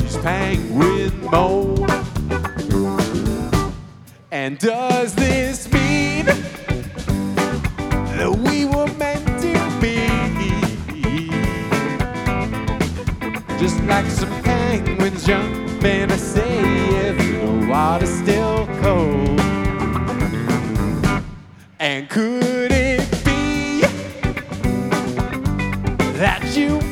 these penguin moan. And does this mean that we were meant to be? Just like some penguins jumping to say if the water's still cold. And could it be that you